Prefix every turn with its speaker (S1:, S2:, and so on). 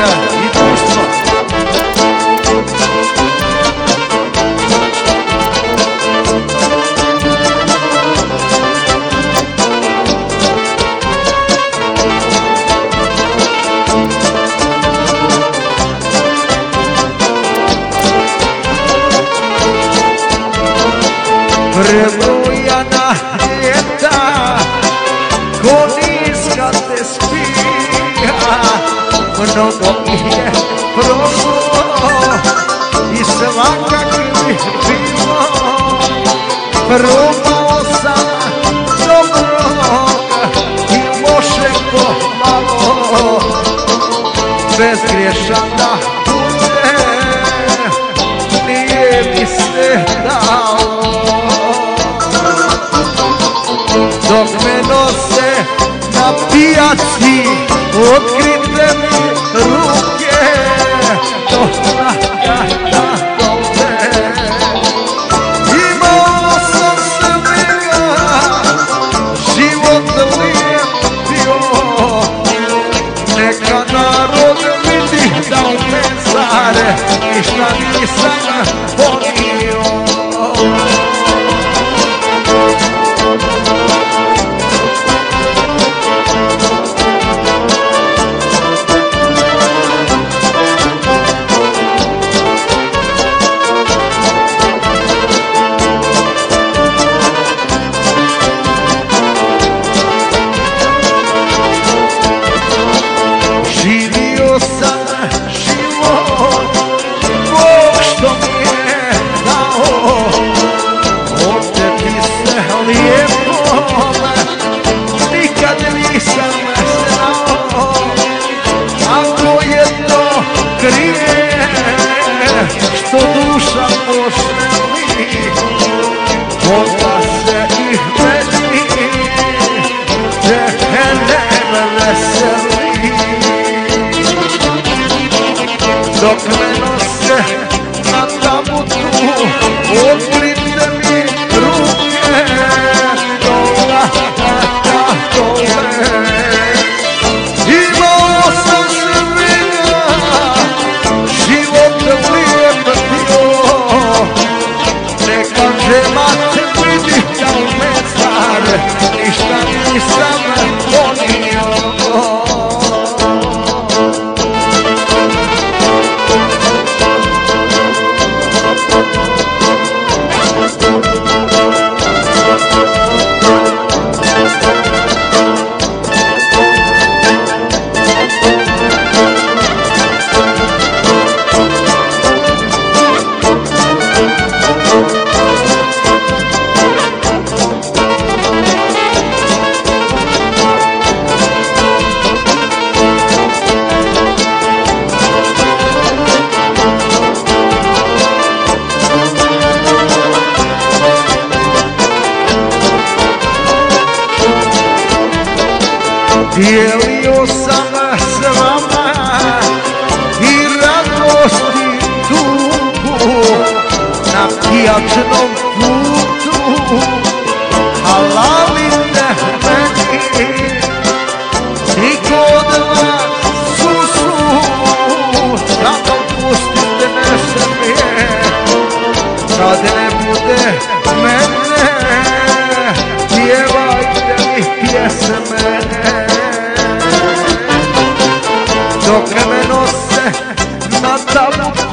S1: Hrvatska i društvo. Prebrojana ljeta, ko niska te spija, mnogo je prošlo i svakakvih bilo. Probao sam dobro i može pomalo, bezgriješan da bude, nije mi se dao. Dok me nose na pijaci, otkrite mi ruke, do plakata dole. Imao sam svega, život lijep bio, neka narod vidi da u mezare ništa nisam ponio. Živio sam život, Bog što mi je dao, oteti se lijepo, nikad nisam znao. Ako je to grije, što duša poželi, onda se ih meni džehennem veseli. Dok me nose na tabutu, otkrite mi ruke, do plakata dole. Imao sam svega, život lijep bio, neka žemat vidi da u mezar ništa nisam ponio. Dijelio sam s vama i radost i tugu na pijačnom putu, halalite meni, niko od vas susu, samo pustite me smije, kad ne bude mene, pjevajte mi pjesme. Dok me nose na tabutu,